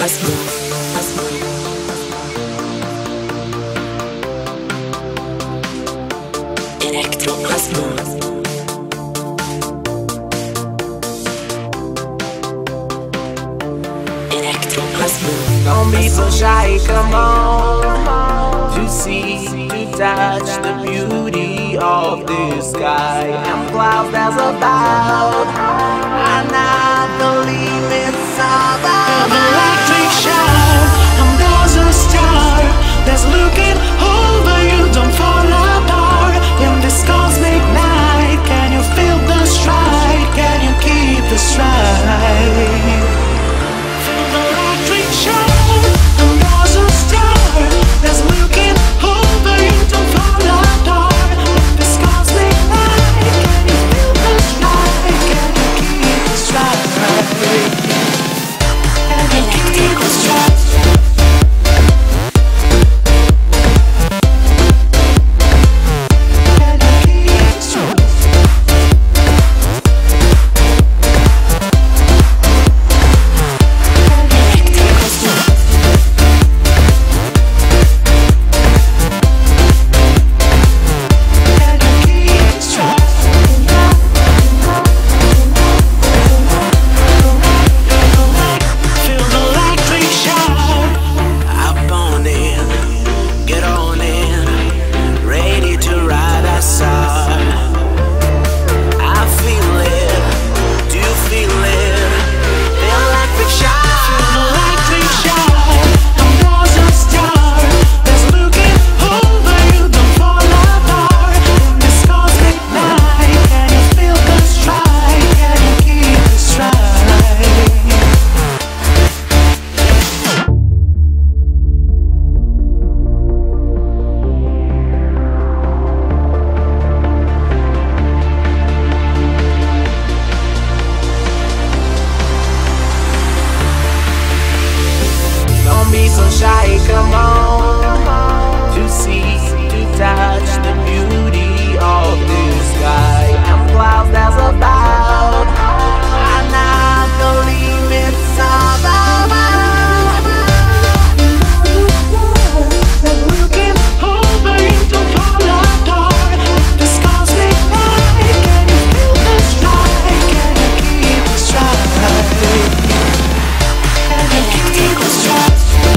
Don't be so shy, come on, to see, to touch the beauty of this sky and clouds that's about. And not the limits of our electric shower, and there's a star that's looking over you. Don't fall apart in this cosmic night. Can you feel the stride? Can you keep the stride? Feel the electric shower, and there's a star that's looking over you. Don't fall apart in this cosmic night. Can you feel the stride? Can you keep the stride? Can you keep the stride? Be so shy, come on, to see, to touch the beauty of this sky and clouds that's about. And not the limits of our mind. Looking over you, don't fall apart. This cosmic night, can you feel the stride? Can you keep the stride? Can you keep the stride?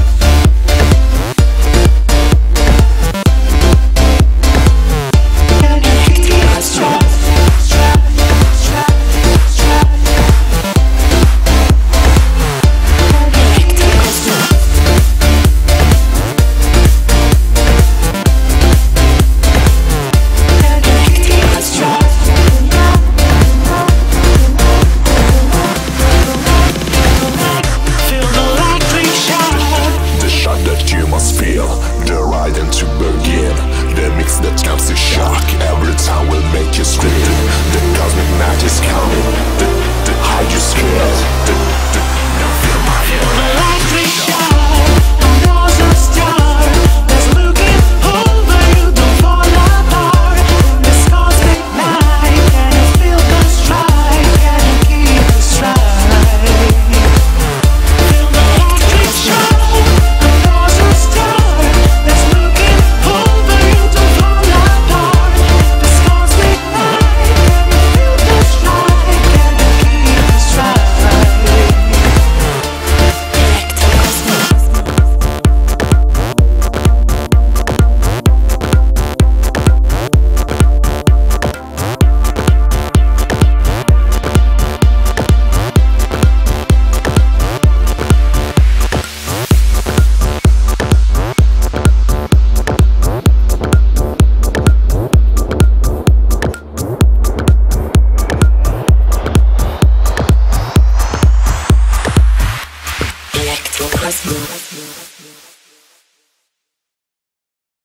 That comes to shock, every time will make you scream. The cosmic night is coming, the hide you scared. Now feel my Electric shower, and there's a star that's looking over you. Don't fall apart in this cosmic night. Can you feel the stride? Can you keep the stride? Feel the electric shower, and there's a star that's looking over you. Don't fall apart in this cosmic night. Can you feel the stride? Can you keep the stride? Electrocosmos.